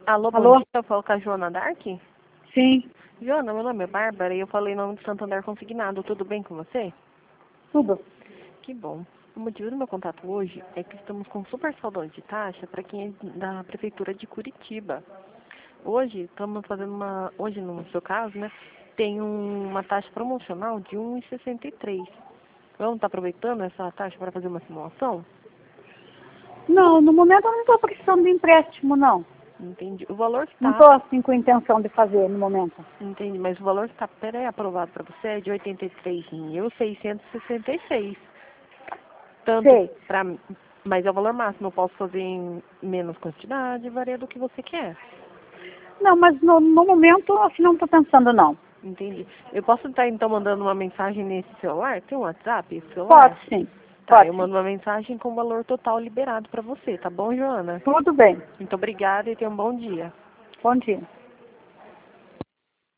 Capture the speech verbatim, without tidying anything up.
Alô, bom Alô? dia, eu falo com a Joana Dark. Sim, Joana, meu nome é Bárbara e eu falei em nome de Santander Consignado. Tudo bem com você? tudo. Que bom. O motivo do meu contato hoje é que estamos com super saldo de taxa para quem é da Prefeitura de Curitiba. Hoje, estamos fazendo uma... Hoje, no seu caso, né, tem um- uma taxa promocional de um vírgula sessenta e três. Vamos estar aproveitando essa taxa para fazer uma simulação? Não, no momento eu não estou precisando de empréstimo, não. Entendi. O valor Não está... estou assim com intenção de fazer no momento. Entendi, mas o valor que está pré-aprovado para você é de oitenta e três mil seiscentos e sessenta e seis. Tanto Sei. para, mas é o valor máximo, eu posso fazer em menos quantidade, varia do que você quer. Não, mas no, no momento assim não estou pensando, não. Entendi. Eu posso estar então mandando uma mensagem nesse celular? Tem um WhatsApp esse celular? Pode sim, Tá, eu pode sim. mando uma mensagem com o valor total liberado para você, tá bom, Joana? Tudo bem. Muito obrigada e tenha um bom dia. Bom dia.